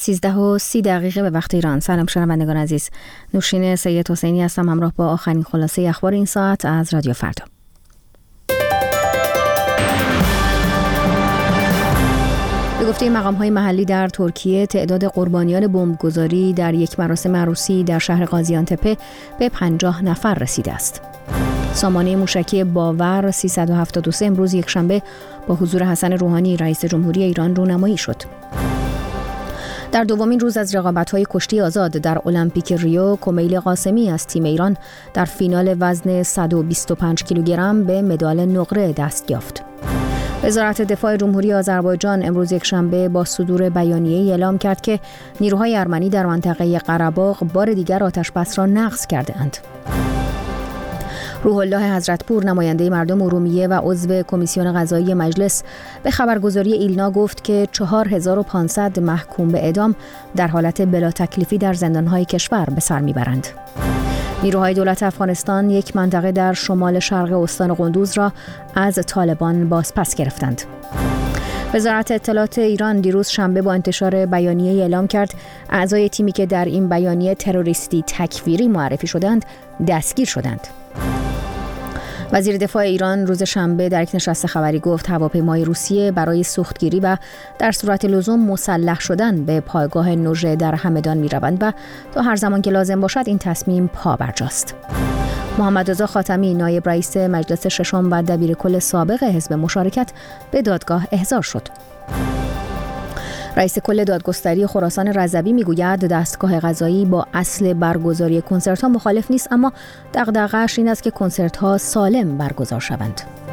13:30 به وقت ایران. سلام شنوندگان عزیز، نوشین سید حسینی هستم همراه با آخرین خلاصه اخبار این ساعت از رادیو فردا. به گفته مقام‌های محلی در ترکیه تعداد قربانیان بمبگذاری در یک مراسم عروسی در شهر قازیان‌تپه به 50 نفر رسیده است. سامانه موشکی باور 373 امروز یکشنبه با حضور حسن روحانی رئیس جمهوری ایران رونمایی شد. در دومین روز از رقابت‌های کشتی آزاد در المپیک ریو، کمیل قاسمی از تیم ایران در فینال وزن 125 کیلوگرم به مدال نقره دست یافت. وزارت دفاع جمهوری آذربایجان امروز یکشنبه با صدور بیانیه‌ای اعلام کرد که نیروهای ارمنی در منطقه قره‌باغ بار دیگر آتش‌بس را نقض کرده‌اند. روح الله حضرتپور نماینده مردم ارومیه و عضو کمیسیون قضایی مجلس به خبرگزاری ایلنا گفت که 4500 محکوم به اعدام در حالت بلا تکلیفی در زندان‌های کشور به سر میبرند. نیروهای دولت افغانستان یک منطقه در شمال شرق استان قندوز را از طالبان بازپس گرفتند. وزارت اطلاعات ایران دیروز شنبه با انتشار بیانیه اعلام کرد اعضای تیمی که در این بیانیه تروریستی تکفیری معرفی شدند دستگیر شدند. وزیر دفاع ایران روز شنبه در یک نشست خبری گفت هواپیمای روسیه برای سوختگیری و در صورت لزوم مسلح شدن به پایگاه نوژه در همدان می‌روند و تا هر زمان که لازم باشد این تصمیم پابرجاست. محمد رضا خاتمی نایب رئیس مجلس ششم و دبیرکل سابق حزب مشارکت به دادگاه احضار شد. رئیس کل دادگستری خراسان رضوی میگوید دستگاه قضایی با اصل برگزاری کنسرت‌ها مخالف نیست، اما دغدغه‌اش این است که کنسرت‌ها سالم برگزار شوند.